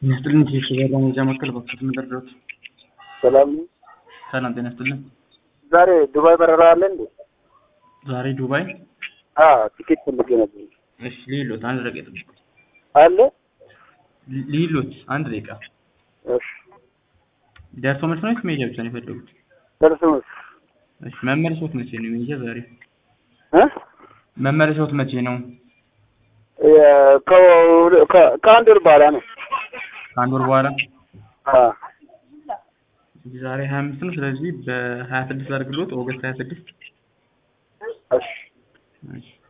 ይስጥልኝ የሽያጭ መረጃ ማዕከል በኩል ምንደርደሩት ሰላም ሰላም ጤና ይስጥልኝ። ዛሬ ዱባይ በረራ አለ እንዴ? ዛሬ ዱባይ ቲኬት ፈልጌ ነበር። እሺ ሊሎት አንድ ደቂቃ ይጠብቁ። አለ ሊሎት አንድ ደቂቃ። እሺ ደርሶ መልስ ነው መሄጃ ብቻ ነው የፈለጉት? ደርሶስ እሺ መመለሻዎት መቼ ነው? መሄጃ ዛሬ እ መመለሻዎት መቼ ነው? ከአንድ ወር በኋላ ነው። ከአንድ ወር በኋላ አዎ ዛሬ 25 ነው። ስለዚህ በ26 አድርግሎት ኦገስት 26 እሺ እሺ